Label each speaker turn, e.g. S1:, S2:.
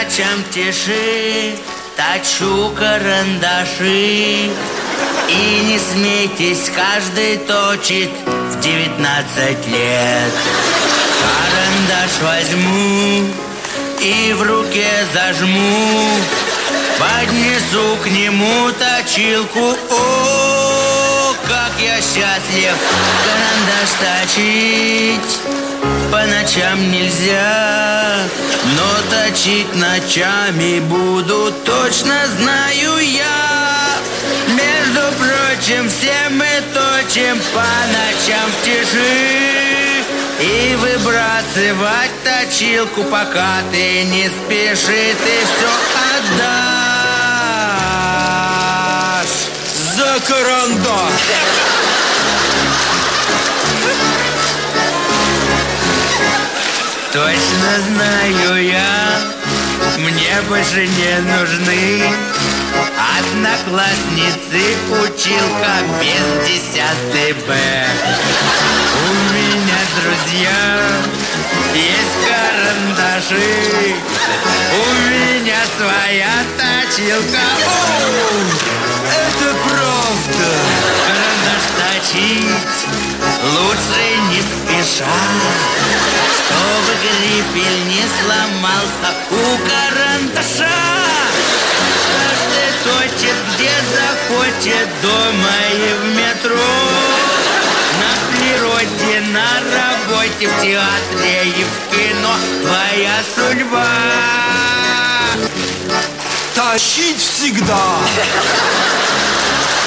S1: ночам тиши точу карандаши. И не смейтесь, каждый точит в 19 лет. Карандаш возьму и в руке зажму, поднесу к нему точилку. О, как я счастлив! Карандаш точить по ночам нельзя, но точить ночами буду, точно знаю я. Между прочим, все мы точим по ночам в тиши. И выбрасывать точилку, пока ты не спеши, ты все отдашь
S2: за карандаш.
S1: Точно знаю я, мне больше не нужны одноклассницы, училка без 10 Б. У меня, друзья, есть карандаши, у меня своя точилка.
S2: О, это правда.
S1: Карандаш точить лучше не спеша, чтобы грифель не сломался у карандаша. Каждый точит, где захочет, дома и в метро, на природе, на работе, в театре и в кино. Твоя судьба
S2: тащить всегда.